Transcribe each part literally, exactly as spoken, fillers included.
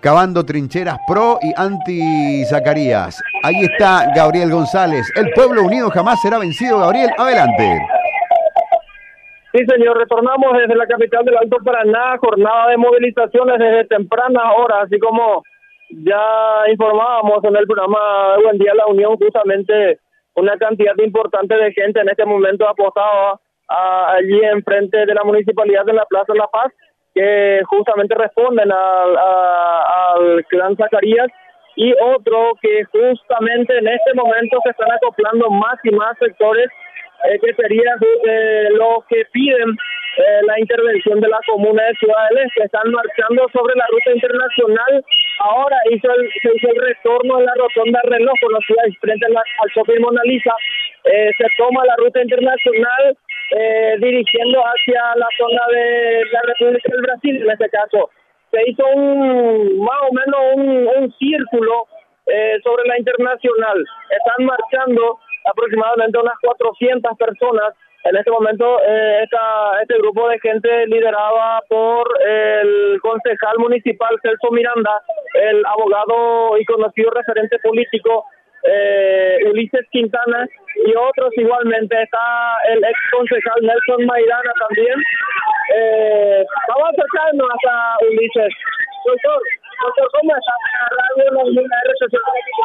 cavando trincheras pro y anti Zacarías. Ahí está Gabriel González. El pueblo unido jamás será vencido. Gabriel, adelante. Sí, señor, retornamos desde la capital del Alto Paraná, jornada de movilizaciones desde tempranas horas, así como ya informábamos en el programa de Buen Día La Unión, justamente una cantidad importante de gente en este momento apostaba a, allí enfrente de la municipalidad de la Plaza La Paz, que justamente responden al, a, al clan Zacarías, y otro que justamente en este momento se están acoplando más y más sectores, eh, que sería eh, los que piden eh, la intervención de la comuna de Ciudad del Este. Están marchando sobre la ruta internacional. Ahora hizo el, se hizo el retorno de la rotonda Reloj, conocida frente al, al shopping Mona Lisa. Eh, se toma la ruta internacional eh, dirigiendo hacia la zona de la República del Brasil. En este caso se hizo un más o menos un, un círculo eh, sobre la internacional. Están marchando aproximadamente unas cuatrocientas personas. En este momento eh, esta, este grupo de gente liderada por el concejal municipal Celso Miranda, el abogado y conocido referente político eh, Ulises Quintana, y otros igualmente. Está el ex concejal Nelson Maidana también. Eh, vamos a acercarnos hasta Ulises. Doctor, doctor, ¿cómo está? Radio La Unión, R C C.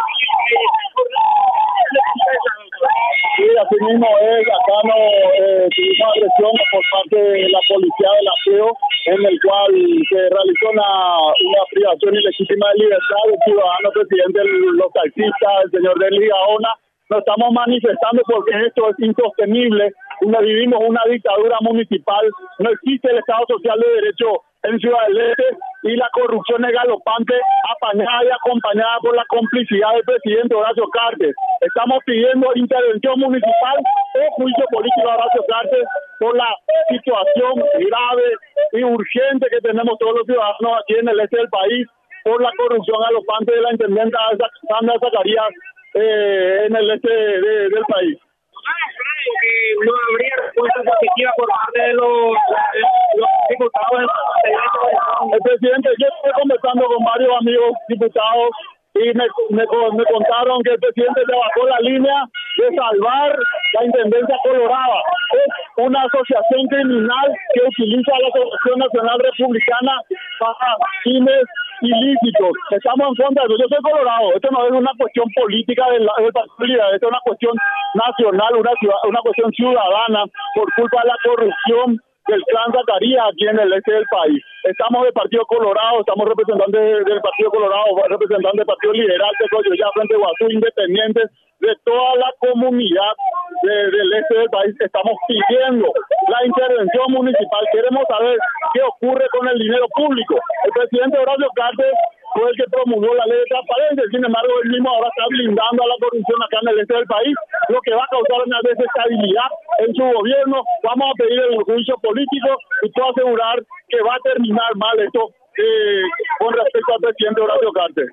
Sí, así mismo es. Acá no eh, tuvimos agresión por parte de la policía del aseo, en el cual se realizó una, una privación ilegítima de libertad del ciudadano presidente de los taxistas, el señor Derli Gaona. Nos estamos manifestando porque esto es insostenible. Vivimos una dictadura municipal, no existe el Estado Social de Derecho en Ciudad del Este, y la corrupción es galopante, apañada y acompañada por la complicidad del presidente Horacio Cartes. Estamos pidiendo intervención municipal o juicio político a Horacio Cartes por la situación grave y urgente que tenemos todos los ciudadanos aquí en el este del país, por la corrupción galopante de la intendenta Sandra Zacarías eh, en el este de, del país. Que no habría respuesta positiva por parte de los, de los diputados. El presidente, yo estoy conversando con varios amigos diputados y me, me, me contaron que el presidente trabajó la línea de salvar la Intendencia Colorada. Es una asociación criminal que utiliza la Asociación Nacional Republicana para fines ilícitos. Estamos en contra de eso. Yo soy colorado. Esto no es una cuestión política de la, de la esto es una cuestión nacional, una, una cuestión ciudadana por culpa de la corrupción del clan Zacarías aquí en el este del país. Estamos del Partido Colorado, estamos representantes del Partido Colorado, representantes del Partido Liberal, de ya Frente Guazú, independientes de toda la comunidad de, del este del país. Estamos pidiendo la intervención municipal. Queremos saber qué ocurre con el dinero público. El presidente Horacio Cartes fue el que promulgó la ley de transparencia. Sin embargo, él mismo ahora está blindando a la corrupción acá en el este del país, lo que va a causar una desestabilidad en su gobierno. Vamos a pedir el juicio político y puedo asegurar que va a terminar mal esto eh, con respecto al presidente Horacio Cartes.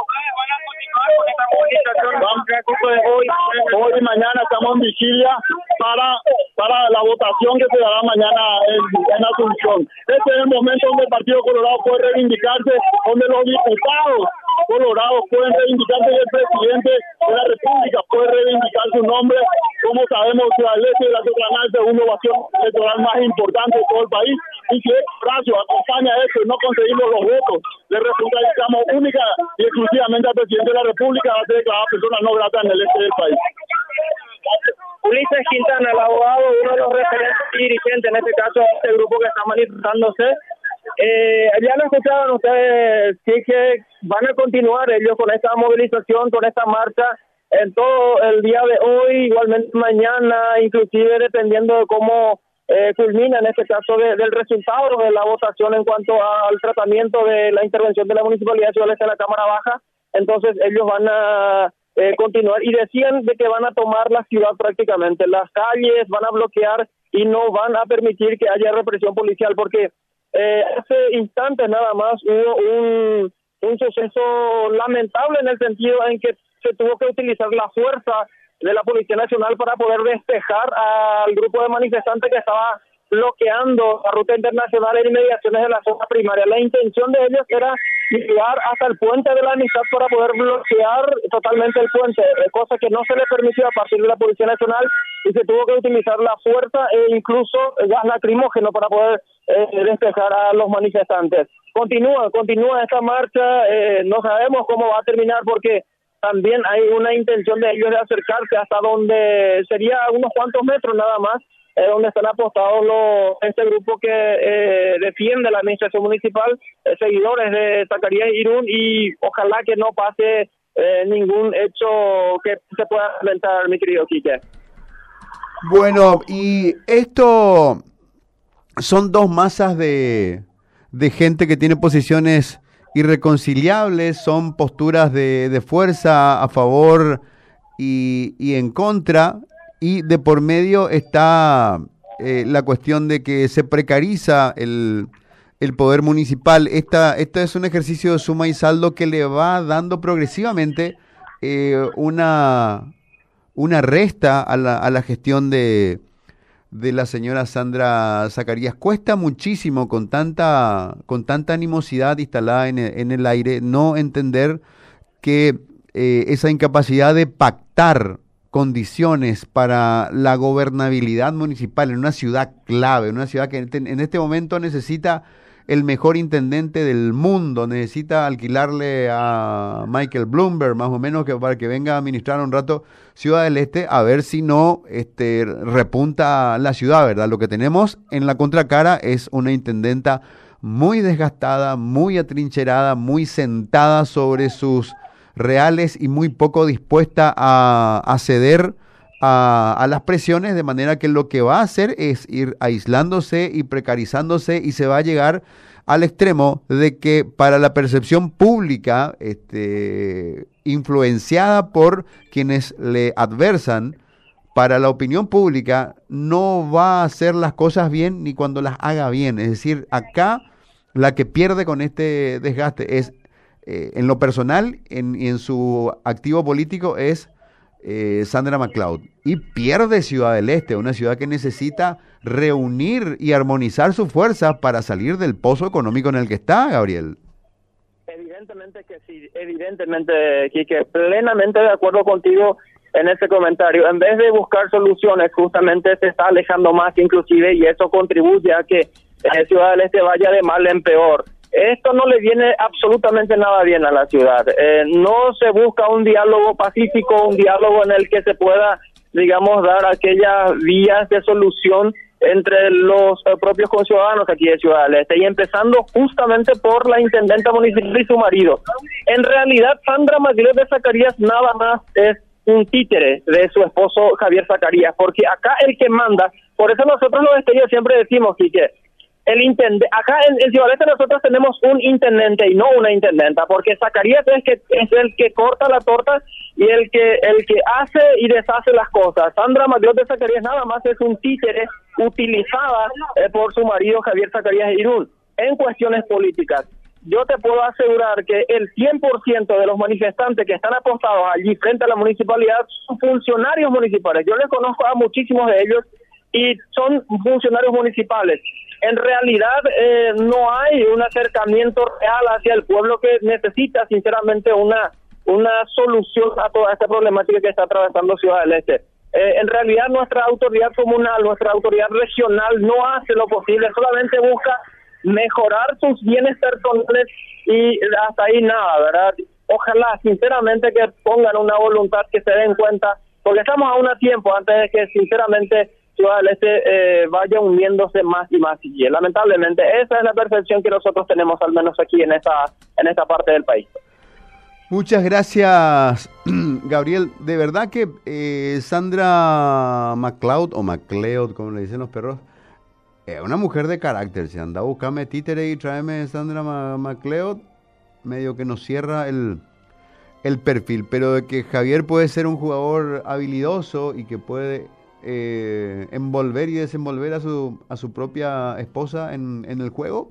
Hoy, hoy y mañana estamos en vigilia para para la votación que se dará mañana en, en Asunción. Este es el momento donde el Partido Colorado puede reivindicarse, donde los diputados colorados pueden reivindicarse y el presidente de la República puede reivindicar su nombre. Como sabemos, Ciudad del Este es la el segundo bastión electoral más importante de todo el país, y si Horacio acompaña esto y no conseguimos los votos, le responsabilizamos única y exclusivamente al presidente de la República, va a ser declarada persona no grata en el este del país. Ulises Quintana, el abogado, uno de los referentes y dirigentes, en este caso, de este grupo que está manifestándose. Eh, ya lo escucharon ustedes, sí que van a continuar ellos con esta movilización, con esta marcha, en todo el día de hoy, igualmente mañana, inclusive dependiendo de cómo eh, culmina en este caso de, del resultado de la votación en cuanto al tratamiento de la intervención de la Municipalidad de Ciudad del Este en la Cámara Baja. Entonces ellos van a eh, continuar y decían de que van a tomar la ciudad prácticamente, las calles van a bloquear y no van a permitir que haya represión policial, porque eh, hace instantes nada más hubo un, un suceso lamentable en el sentido en que se tuvo que utilizar la fuerza de la Policía Nacional para poder despejar al grupo de manifestantes que estaba bloqueando la ruta internacional en inmediaciones de la zona primaria. La intención de ellos era llegar hasta el puente de la Amistad para poder bloquear totalmente el puente, cosa que no se le permitió a partir de la Policía Nacional, y se tuvo que utilizar la fuerza e incluso gas lacrimógeno para poder eh, despejar a los manifestantes. Continúa, continúa esta marcha, eh, no sabemos cómo va a terminar porque también hay una intención de ellos de acercarse hasta donde sería unos cuantos metros nada más, eh, donde están apostados los, este grupo que eh, defiende la administración municipal, eh, seguidores de Zacarías Irún, y ojalá que no pase eh, ningún hecho que se pueda lamentar, mi querido Quique. Bueno, y esto son dos masas de, de gente que tiene posiciones irreconciliables, son posturas de, de fuerza a favor y, y en contra, y de por medio está eh, la cuestión de que se precariza el, el poder municipal. Esta, este es un ejercicio de suma y saldo que le va dando progresivamente eh, una, una resta a la, a la gestión de, de la señora Sandra Zacarías. Cuesta muchísimo con tanta, con tanta animosidad instalada en el, en el aire no entender que eh, esa incapacidad de pactar condiciones para la gobernabilidad municipal en una ciudad clave, en una ciudad que en este momento necesita el mejor intendente del mundo, necesita alquilarle a Michael Bloomberg más o menos que para que venga a administrar un rato Ciudad del Este, a ver si no este, repunta la ciudad, ¿verdad? Lo que tenemos en la contracara es una intendenta muy desgastada, muy atrincherada, muy sentada sobre sus reales y muy poco dispuesta a, a ceder a, a las presiones, de manera que lo que va a hacer es ir aislándose y precarizándose, y se va a llegar al extremo de que para la percepción pública, este, influenciada por quienes le adversan, para la opinión pública no va a hacer las cosas bien ni cuando las haga bien. Es decir, acá la que pierde con este desgaste es Eh, en lo personal en, y en su activo político es eh, Sandra MacLeod, y pierde Ciudad del Este, una ciudad que necesita reunir y armonizar sus fuerzas para salir del pozo económico en el que está, Gabriel. Evidentemente que sí, evidentemente, Quique, plenamente de acuerdo contigo en ese comentario. En vez de buscar soluciones, justamente se está alejando más inclusive, y eso contribuye a que eh, Ciudad del Este vaya de mal en peor. Esto no le viene absolutamente nada bien a la ciudad. Eh, no se busca un diálogo pacífico, un diálogo en el que se pueda, digamos, dar aquellas vías de solución entre los eh, propios conciudadanos aquí de Ciudad del Este, y empezando justamente por la intendenta municipal y su marido. En realidad, Sandra MacLeod de Zacarías nada más es un títere de su esposo Javier Zacarías, porque acá el que manda, por eso nosotros los estellos siempre decimos, Quique, el intendente, acá en, en Ciudad del Este nosotros tenemos un intendente y no una intendenta, porque Zacarías es que es el que corta la torta y el que el que hace y deshace las cosas. Sandra MacLeod de Zacarías nada más es un títere utilizada eh, por su marido Javier Zacarías Irún en cuestiones políticas. Yo te puedo asegurar que el cien por ciento de los manifestantes que están apostados allí frente a la municipalidad son funcionarios municipales. Yo les conozco a muchísimos de ellos y son funcionarios municipales. En realidad eh, no hay un acercamiento real hacia el pueblo, que necesita sinceramente una una solución a toda esta problemática que está atravesando Ciudad del Este. Eh, en realidad nuestra autoridad comunal, nuestra autoridad regional no hace lo posible, solamente busca mejorar sus bienes personales y hasta ahí nada, ¿verdad? Ojalá sinceramente que pongan una voluntad, que se den cuenta, porque estamos aún a tiempo antes de que sinceramente Ciudad del Este eh, vaya hundiéndose más y más. Y lamentablemente esa es la percepción que nosotros tenemos, al menos aquí en esta, en esta parte del país. Muchas gracias, Gabriel. De verdad que eh, Sandra MacLeod, o MacLeod, como le dicen los perros, es una mujer de carácter. Si anda a buscarme títere y tráeme Sandra MacLeod, medio que nos cierra el, el perfil. Pero de que Javier puede ser un jugador habilidoso y que puede eh, envolver y desenvolver a su, a su propia esposa en, en el juego,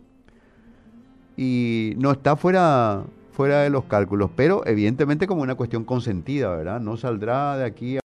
y no está fuera... fuera de los cálculos, pero evidentemente como una cuestión consentida, ¿verdad? No saldrá de aquí a